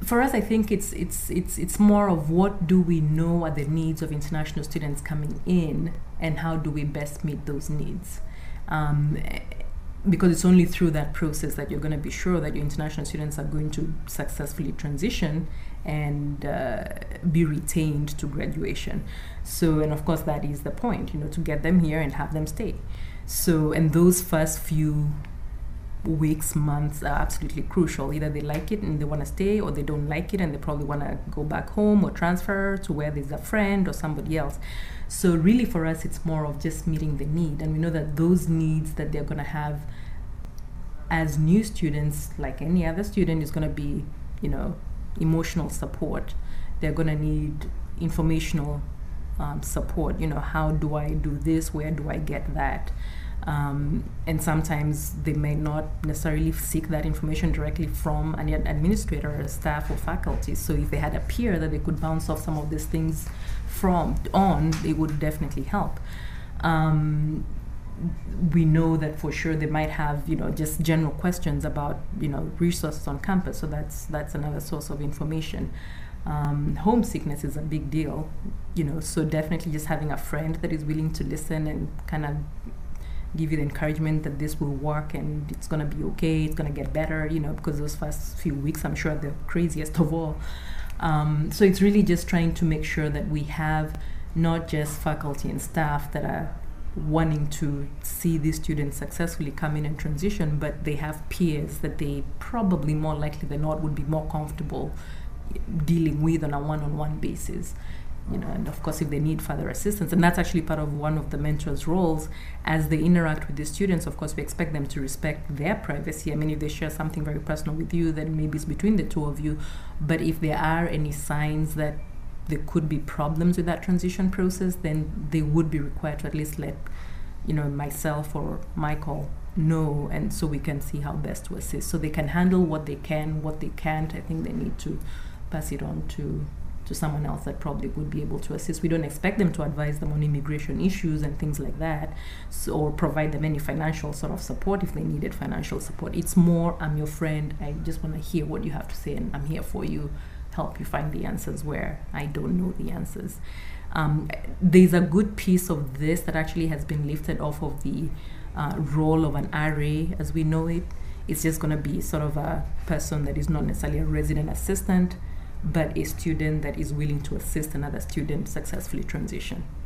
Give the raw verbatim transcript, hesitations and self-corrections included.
for us, I think it's it's it's it's more of what do we know are the needs of international students coming in, and how do we best meet those needs. Um, because it's only through that process that you're going to be sure that your international students are going to successfully transition and uh, be retained to graduation. So, and of course that is the point, you know, to get them here and have them stay. So, and those first few weeks, months are absolutely crucial. Either they like it and they want to stay, or they don't like it and they probably want to go back home or transfer to where there's a friend or somebody else. So really for us, it's more of just meeting the need. And we know that those needs that they're going to have as new students, like any other student, is going to be, you know, emotional support. They're going to need informational um, support. You know, how do I do this? Where do I get that? Um, and sometimes they may not necessarily seek that information directly from an administrator, or staff, or faculty. So if they had a peer that they could bounce off some of these things from on, it would definitely help. Um, we know that for sure they might have, you know, just general questions about, you know, resources on campus. So that's that's another source of information. Um, homesickness is a big deal, you know. So definitely just having a friend that is willing to listen and kind of give you the encouragement that this will work and it's going to be okay, it's going to get better, you know, because those first few weeks, I'm sure, are the craziest of all. Um, so it's really just trying to make sure that we have not just faculty and staff that are wanting to see these students successfully come in and transition, but they have peers that they probably more likely than not would be more comfortable dealing with on a one-on-one basis. You know, and of course, if they need further assistance, and that's actually part of one of the mentors' roles, as they interact with the students, of course, we expect them to respect their privacy. I mean, if they share something very personal with you, then maybe it's between the two of you. But if there are any signs that there could be problems with that transition process, then they would be required to at least let, you know, myself or Michael know, and so we can see how best to assist. So they can handle what they can, what they can't. I think they need to pass it on to to someone else that probably would be able to assist. We don't expect them to advise them on immigration issues and things like that, so, or provide them any financial sort of support if they needed financial support. It's more, I'm your friend, I just want to hear what you have to say, and I'm here for you, help you find the answers where I don't know the answers. Um, there's a good piece of this that actually has been lifted off of the uh, role of an R A as we know it. It's just going to be sort of a person that is not necessarily a resident assistant, but a student that is willing to assist another student successfully transition.